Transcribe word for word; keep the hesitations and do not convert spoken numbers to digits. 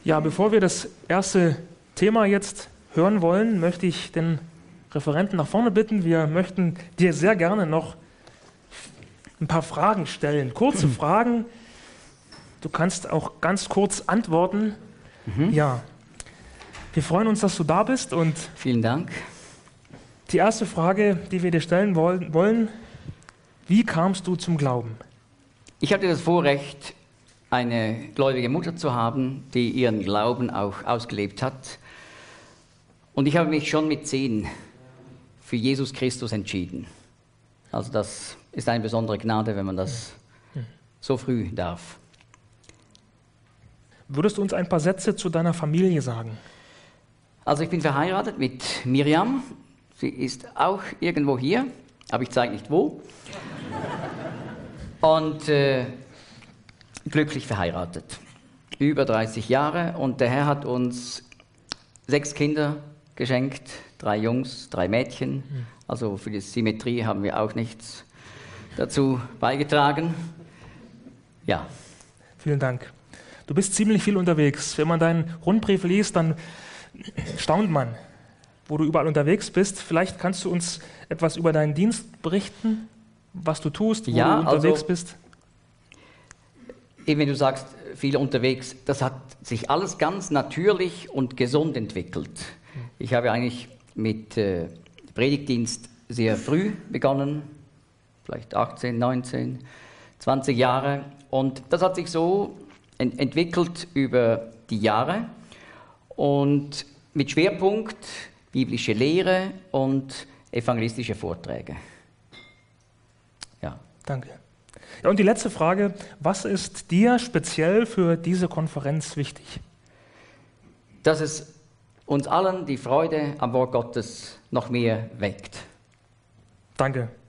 Ja, bevor wir das erste Thema jetzt hören wollen, möchte ich den Referenten nach vorne bitten. Wir möchten dir sehr gerne noch ein paar Fragen stellen, kurze Fragen. Du kannst auch ganz kurz antworten. Mhm. Ja, wir freuen uns, dass du da bist. Und Vielen Dank. die erste Frage, die wir dir stellen wollen, wie kamst du zum Glauben? Ich hatte das Vorrecht, eine gläubige Mutter zu haben, die ihren Glauben auch ausgelebt hat. Und ich habe mich schon mit zehn für Jesus Christus entschieden. Also das ist eine besondere Gnade, wenn man das so früh darf. Würdest du uns ein paar Sätze zu deiner Familie sagen? Also ich bin verheiratet mit Miriam. Sie ist auch irgendwo hier, aber ich zeige nicht wo. Und äh, glücklich verheiratet. Über dreißig Jahre, und der Herr hat uns sechs Kinder geschenkt, drei Jungs, drei Mädchen. Also für die Symmetrie haben wir auch nichts dazu beigetragen. Ja. Vielen Dank. Du bist ziemlich viel unterwegs. Wenn man deinen Rundbrief liest, dann staunt man, wo du überall unterwegs bist. Vielleicht kannst du uns etwas über deinen Dienst berichten, was du tust, wo ja, du unterwegs also, bist. Eben wenn du sagst, viel unterwegs, das hat sich alles ganz natürlich und gesund entwickelt. Ich habe eigentlich mit äh, Predigtdienst sehr früh begonnen, vielleicht achtzehn, neunzehn, zwanzig Jahre. Und das hat sich so ent- entwickelt über die Jahre und mit Schwerpunkt biblische Lehre und evangelistische Vorträge. Ja. Danke. Ja, und die letzte Frage, was ist dir speziell für diese Konferenz wichtig? Dass es uns allen die Freude am Wort Gottes noch mehr weckt. Danke.